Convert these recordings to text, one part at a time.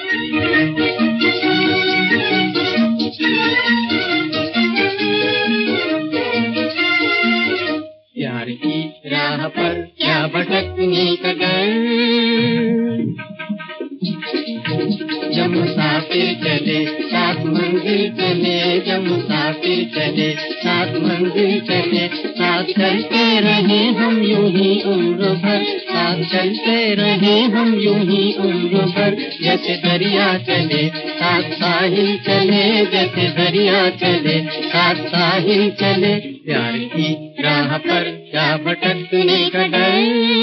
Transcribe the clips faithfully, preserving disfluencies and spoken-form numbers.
प्यार की राह पर क्या भटकने का डर, जब मुसाफिर चले साथ मंजिल चले, जब मुसाफिर चले साथ मंजिल चले, साथ चलते रहे हम यूं ही उम्र भर, साथ चलते रहे हम यूं ही उम्र भर, जैसे दरिया चले साथ साहिल चले, जैसे दरिया चले साथ साहिल चले। प्यार की राह पर क्या भटकने का डर,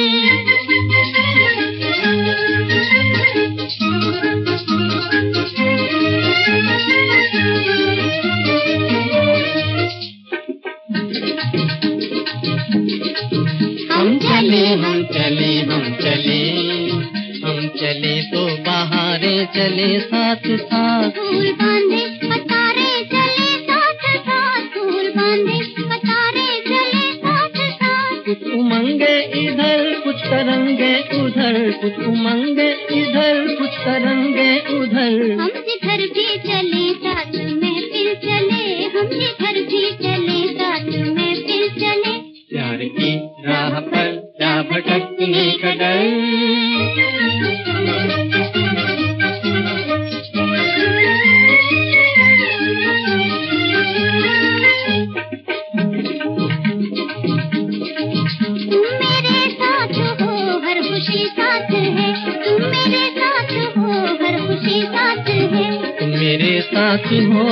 हम चले हम चले हम चले हम चले तो बहारें चले साथ साथ, फूल बांधे कतारे चले साथ साथ, फूल बांधे कतारे चले साथ साथ। कुछ उमंगे इधर कुछ तरंगे उधर, कुछ उमंगे इधर कुछ तरंगे उधर, हम जिधर भी चले साथ में फिर चले, हम जिधर भी चले साथ में फिर चले। प्यार की राह पर क्या भटकने का डर, तुम मेरे साथ हो हर खुशी साथ है, तुम मेरे साथ हो हर खुशी साथ है, तुम मेरे साथ हो,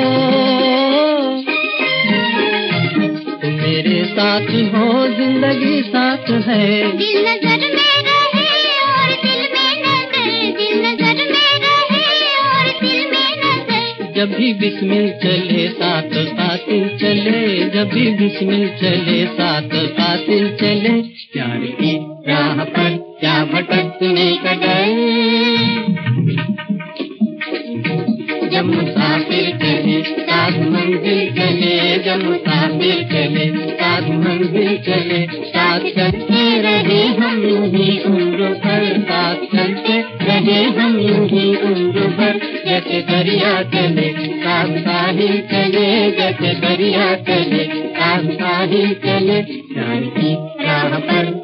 तुम मेरे साथ हो, जिंदगी साथ है। दिल नजर में रहे और दिल में नजर, दिल नजर में रहे और दिल में नजर। जब भी बिस्मिल चले साथ कातिल चले, जब भी बिस्मिल चले साथ कातिल चले। प्यार की राह पर क्या भटकने का डर, जब मुसाफिर चले साथ मंजिल चले, जब मुसाफिर चले साथ मंजिल चले, साथ चलते रहे हम यूं ही उम्र भर, साथ चलते रहे हम यूं ही उम्र भर, जैसे दरिया चले साथ साहिल चले, जैसे दरिया चले साथ साहिल चले। प्यार की राह पर